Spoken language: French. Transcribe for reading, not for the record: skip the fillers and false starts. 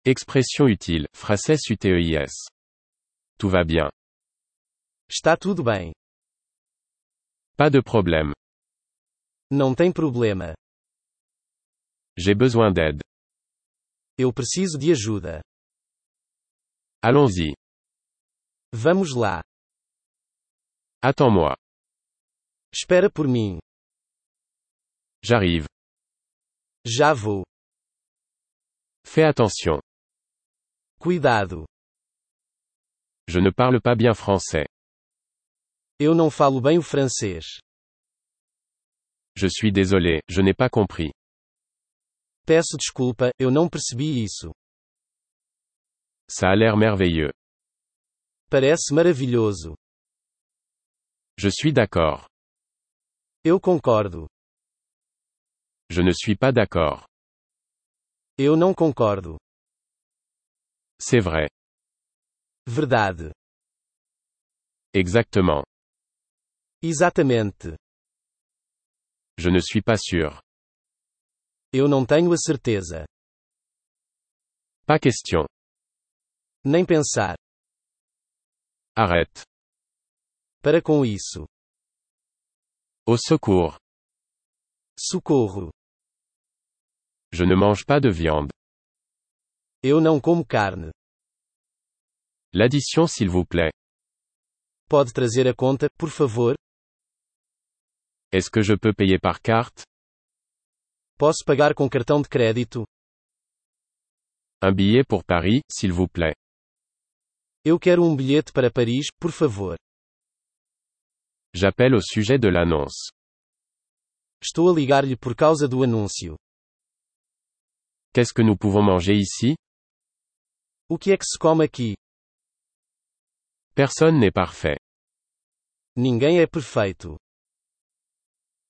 Expression utile, frases UTEIS. Tout va bien. Está tudo bem. Pas de problème. Não tem problema. J'ai besoin d'aide. Eu preciso de ajuda. Allons-y. Vamos lá. Attends-moi. Espera por mim. J'arrive. Já vou. Fais attention. Cuidado. Je ne parle pas bien français. Eu não falo bem o francês. Je suis désolé, je n'ai pas compris. Peço desculpa, eu não percebi isso. Ça a l'air merveilleux. Parece maravilhoso. Je suis d'accord. Eu concordo. Je ne suis pas d'accord. Eu não concordo. C'est vrai. Verdade. Exactement. Exatamente. Je ne suis pas sûr. Eu não tenho a certeza. Pas question. Nem pensar. Arrête. Para com isso. Au secours. Socorro. Je ne mange pas de viande. Eu não como carne. L'addition s'il vous plaît. Pode trazer a conta, por favor? Est-ce que je peux payer par carte? Posso pagar com cartão de crédito? Un billet pour Paris, s'il vous plaît. Eu quero um bilhete para Paris, por favor. J'appelle au sujet de l'annonce. Estou a ligar-lhe por causa do anúncio. Qu'est-ce que nous pouvons manger ici? O que é que se come aqui? Personne n'est parfait. Ninguém é perfeito.